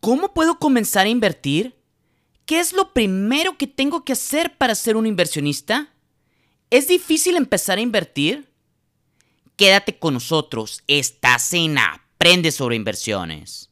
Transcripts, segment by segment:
¿Cómo puedo comenzar a invertir? ¿Qué es lo primero que tengo que hacer para ser un inversionista? ¿Es difícil empezar a invertir? Quédate con nosotros, estás en Aprende sobre Inversiones.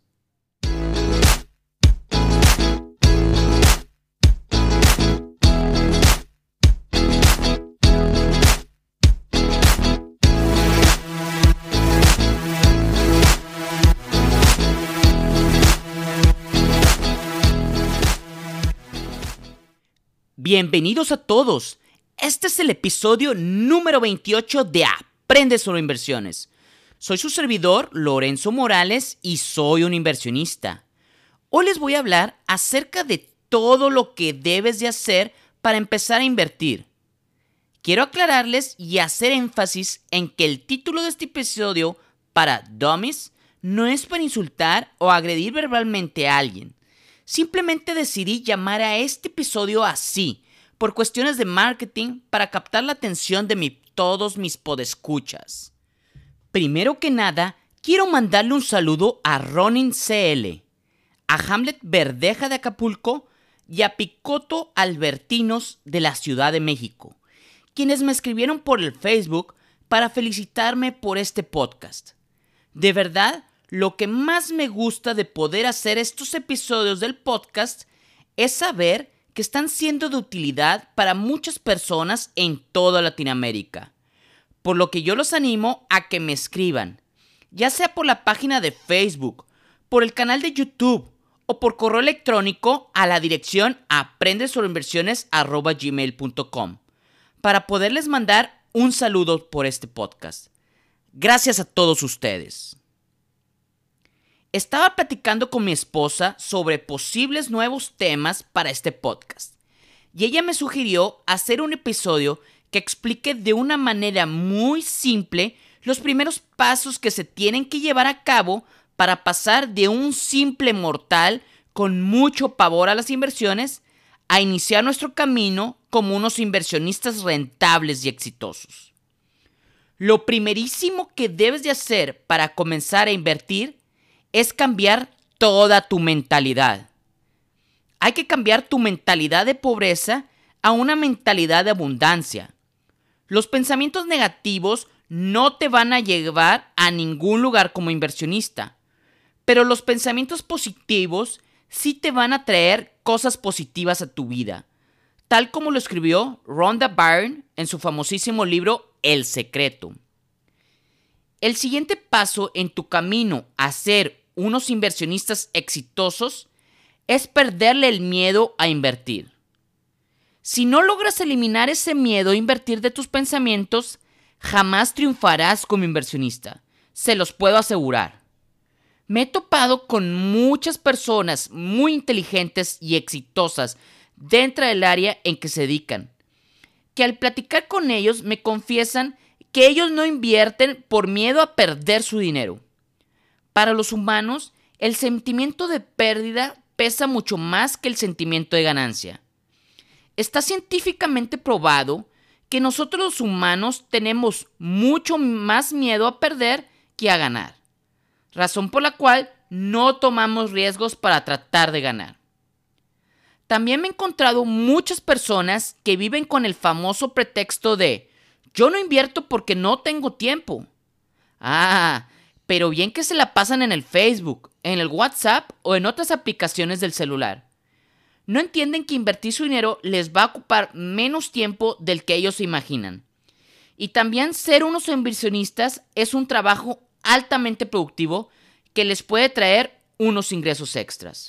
Bienvenidos a todos. Este es el episodio número 28 de Aprende sobre Inversiones. Soy su servidor, Lorenzo Morales, y soy un inversionista. Hoy les voy a hablar acerca de todo lo que debes de hacer para empezar a invertir. Quiero aclararles y hacer énfasis en que el título de este episodio para Dummies no es para insultar o agredir verbalmente a alguien. Simplemente decidí llamar a este episodio así, por cuestiones de marketing para captar la atención de todos mis podescuchas. Primero que nada, quiero mandarle un saludo a Ronin CL, a Hamlet Verdeja de Acapulco y a Picoto Albertinos de la Ciudad de México, quienes me escribieron por el Facebook para felicitarme por este podcast. De verdad, lo que más me gusta de poder hacer estos episodios del podcast es saber que están siendo de utilidad para muchas personas en toda Latinoamérica. Por lo que yo los animo a que me escriban, ya sea por la página de Facebook, por el canal de YouTube o por correo electrónico a la dirección aprendesobreinversiones@gmail.com para poderles mandar un saludo por este podcast. Gracias a todos ustedes. Estaba platicando con mi esposa sobre posibles nuevos temas para este podcast y ella me sugirió hacer un episodio que explique de una manera muy simple los primeros pasos que se tienen que llevar a cabo para pasar de un simple mortal con mucho pavor a las inversiones a iniciar nuestro camino como unos inversionistas rentables y exitosos. Lo primerísimo que debes de hacer para comenzar a invertir es cambiar toda tu mentalidad. Hay que cambiar tu mentalidad de pobreza a una mentalidad de abundancia. Los pensamientos negativos no te van a llevar a ningún lugar como inversionista, pero los pensamientos positivos sí te van a traer cosas positivas a tu vida, tal como lo escribió Rhonda Byrne en su famosísimo libro El Secreto. El siguiente paso en tu camino a ser unos inversionistas exitosos es perderle el miedo a invertir. Si no logras eliminar ese miedo a invertir de tus pensamientos, jamás triunfarás como inversionista. Se los puedo asegurar. Me he topado con muchas personas muy inteligentes y exitosas dentro del área en que se dedican, que al platicar con ellos me confiesan que ellos no invierten por miedo a perder su dinero. Para los humanos, el sentimiento de pérdida pesa mucho más que el sentimiento de ganancia. Está científicamente probado que nosotros los humanos tenemos mucho más miedo a perder que a ganar, razón por la cual no tomamos riesgos para tratar de ganar. También me he encontrado muchas personas que viven con el famoso pretexto de yo no invierto porque no tengo tiempo. Pero bien que se la pasan en el Facebook, en el WhatsApp o en otras aplicaciones del celular. No entienden que invertir su dinero les va a ocupar menos tiempo del que ellos se imaginan. Y también ser unos inversionistas es un trabajo altamente productivo que les puede traer unos ingresos extras.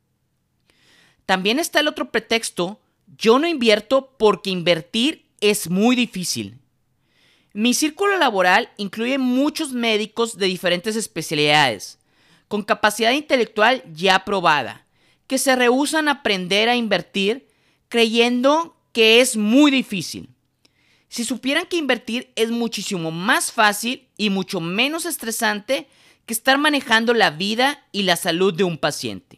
También está el otro pretexto, yo no invierto porque invertir es muy difícil. Mi círculo laboral incluye muchos médicos de diferentes especialidades, con capacidad intelectual ya probada, que se rehúsan a aprender a invertir creyendo que es muy difícil. Si supieran que invertir es muchísimo más fácil y mucho menos estresante que estar manejando la vida y la salud de un paciente.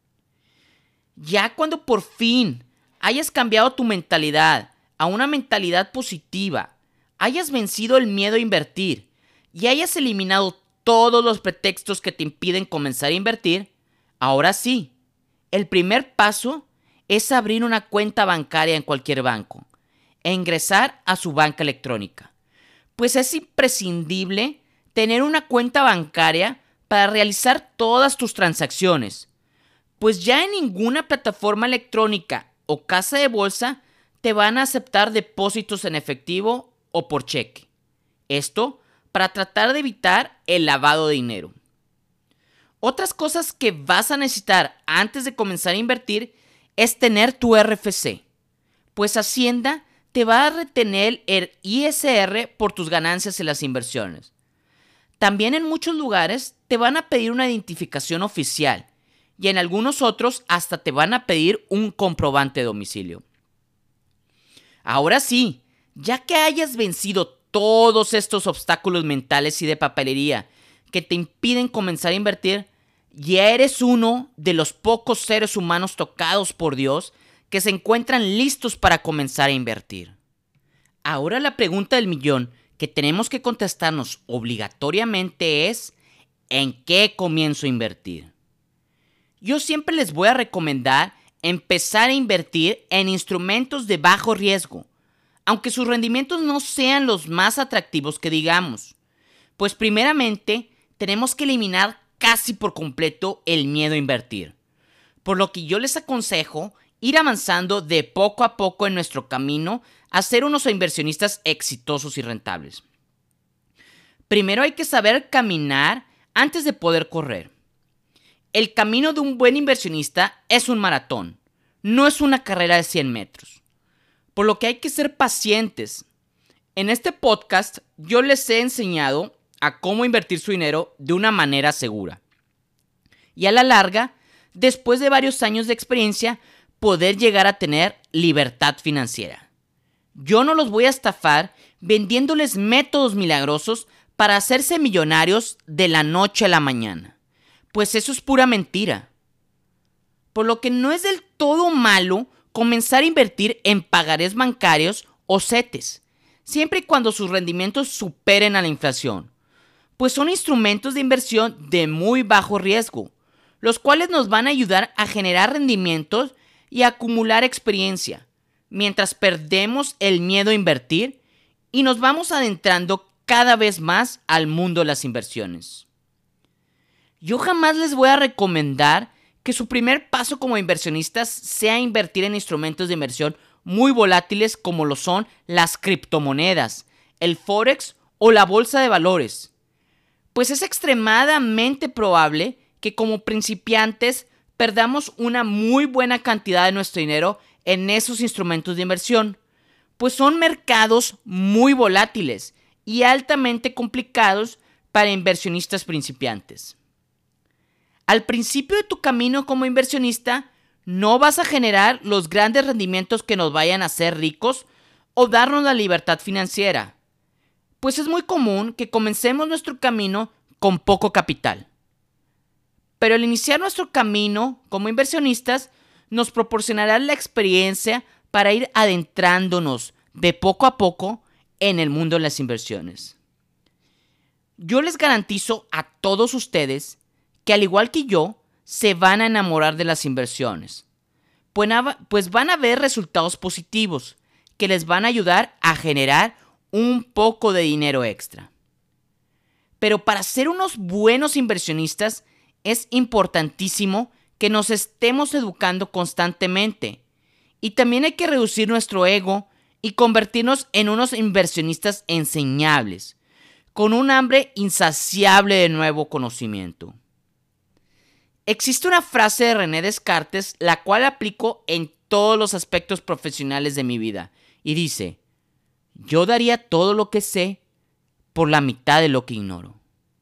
Ya cuando por fin hayas cambiado tu mentalidad a una mentalidad positiva, hayas vencido el miedo a invertir y hayas eliminado todos los pretextos que te impiden comenzar a invertir, Ahora sí, el primer paso es abrir una cuenta bancaria en cualquier banco e ingresar a su banca electrónica. Pues es imprescindible tener una cuenta bancaria para realizar todas tus transacciones, pues ya en ninguna plataforma electrónica o casa de bolsa te van a aceptar depósitos en efectivo o por cheque. Esto para tratar de evitar el lavado de dinero. Otras cosas que vas a necesitar antes de comenzar a invertir es tener tu RFC, pues Hacienda te va a retener el ISR por tus ganancias en las inversiones. También en muchos lugares te van a pedir una identificación oficial y en algunos otros hasta te van a pedir un comprobante de domicilio. Ahora sí, ya que hayas vencido todos estos obstáculos mentales y de papelería que te impiden comenzar a invertir, ya eres uno de los pocos seres humanos tocados por Dios que se encuentran listos para comenzar a invertir. Ahora la pregunta del millón que tenemos que contestarnos obligatoriamente es: ¿en qué comienzo a invertir? Yo siempre les voy a recomendar empezar a invertir en instrumentos de bajo riesgo, aunque sus rendimientos no sean los más atractivos que digamos. Pues primeramente tenemos que eliminar casi por completo el miedo a invertir, por lo que yo les aconsejo ir avanzando de poco a poco en nuestro camino a ser unos inversionistas exitosos y rentables. Primero hay que saber caminar antes de poder correr. El camino de un buen inversionista es un maratón, no es una carrera de 100 metros, por lo que hay que ser pacientes. En este podcast yo les he enseñado a cómo invertir su dinero de una manera segura. Y a la larga, después de varios años de experiencia, poder llegar a tener libertad financiera. Yo no los voy a estafar vendiéndoles métodos milagrosos para hacerse millonarios de la noche a la mañana, pues eso es pura mentira. Por lo que no es del todo malo comenzar a invertir en pagarés bancarios o CETES, siempre y cuando sus rendimientos superen a la inflación, pues son instrumentos de inversión de muy bajo riesgo, los cuales nos van a ayudar a generar rendimientos y a acumular experiencia, mientras perdemos el miedo a invertir y nos vamos adentrando cada vez más al mundo de las inversiones. Yo jamás les voy a recomendar que su primer paso como inversionistas sea invertir en instrumentos de inversión muy volátiles como lo son las criptomonedas, el Forex o la bolsa de valores, pues es extremadamente probable que como principiantes perdamos una muy buena cantidad de nuestro dinero en esos instrumentos de inversión, pues son mercados muy volátiles y altamente complicados para inversionistas principiantes. Al principio de tu camino como inversionista, no vas a generar los grandes rendimientos que nos vayan a hacer ricos o darnos la libertad financiera, pues es muy común que comencemos nuestro camino con poco capital. Pero el iniciar nuestro camino como inversionistas nos proporcionará la experiencia para ir adentrándonos de poco a poco en el mundo de las inversiones. Yo les garantizo a todos ustedes que al igual que yo, se van a enamorar de las inversiones, pues van a ver resultados positivos que les van a ayudar a generar un poco de dinero extra. Pero para ser unos buenos inversionistas es importantísimo que nos estemos educando constantemente y también hay que reducir nuestro ego y convertirnos en unos inversionistas enseñables, con un hambre insaciable de nuevo conocimiento. Existe una frase de René Descartes, la cual aplico en todos los aspectos profesionales de mi vida, y dice: yo daría todo lo que sé por la mitad de lo que ignoro.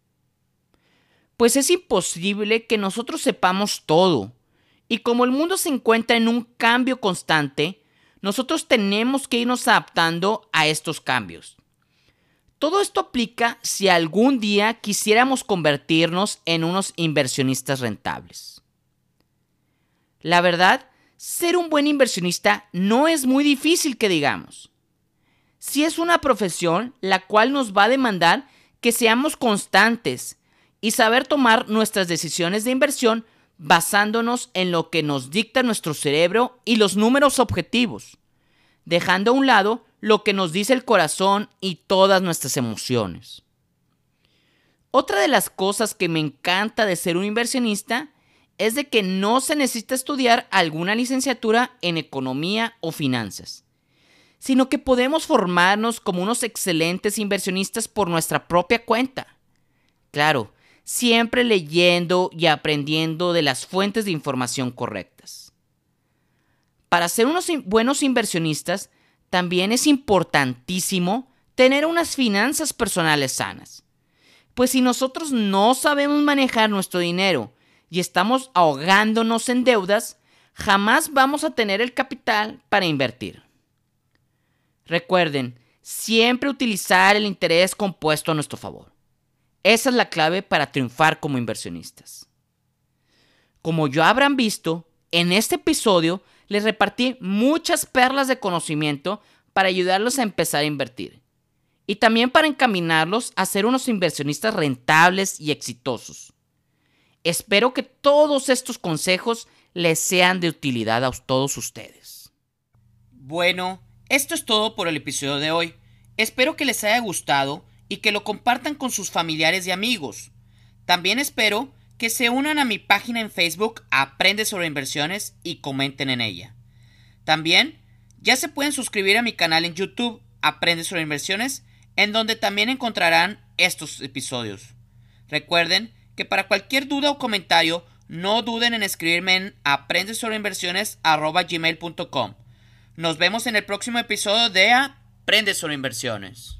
Pues es imposible que nosotros sepamos todo, y como el mundo se encuentra en un cambio constante, nosotros tenemos que irnos adaptando a estos cambios. Todo esto aplica si algún día quisiéramos convertirnos en unos inversionistas rentables. La verdad, ser un buen inversionista no es muy difícil que digamos. Sí es una profesión la cual nos va a demandar que seamos constantes y saber tomar nuestras decisiones de inversión basándonos en lo que nos dicta nuestro cerebro y los números objetivos, dejando a un lado lo que nos dice el corazón y todas nuestras emociones. Otra de las cosas que me encanta de ser un inversionista es de que no se necesita estudiar alguna licenciatura en economía o finanzas, sino que podemos formarnos como unos excelentes inversionistas por nuestra propia cuenta. Claro, siempre leyendo y aprendiendo de las fuentes de información correctas. Para ser unos buenos inversionistas, también es importantísimo tener unas finanzas personales sanas. Pues si nosotros no sabemos manejar nuestro dinero y estamos ahogándonos en deudas, jamás vamos a tener el capital para invertir. Recuerden, siempre utilizar el interés compuesto a nuestro favor. Esa es la clave para triunfar como inversionistas. Como ya habrán visto, en este episodio les repartí muchas perlas de conocimiento para ayudarlos a empezar a invertir. Y también para encaminarlos a ser unos inversionistas rentables y exitosos. Espero que todos estos consejos les sean de utilidad a todos ustedes. Bueno, esto es todo por el episodio de hoy. Espero que les haya gustado y que lo compartan con sus familiares y amigos. También espero que se unan a mi página en Facebook Aprende sobre Inversiones y comenten en ella. También ya se pueden suscribir a mi canal en YouTube Aprende sobre Inversiones, en donde también encontrarán estos episodios. Recuerden que para cualquier duda o comentario, no duden en escribirme en aprendesobreinversiones@gmail.com. Nos vemos en el próximo episodio de Aprende sobre Inversiones.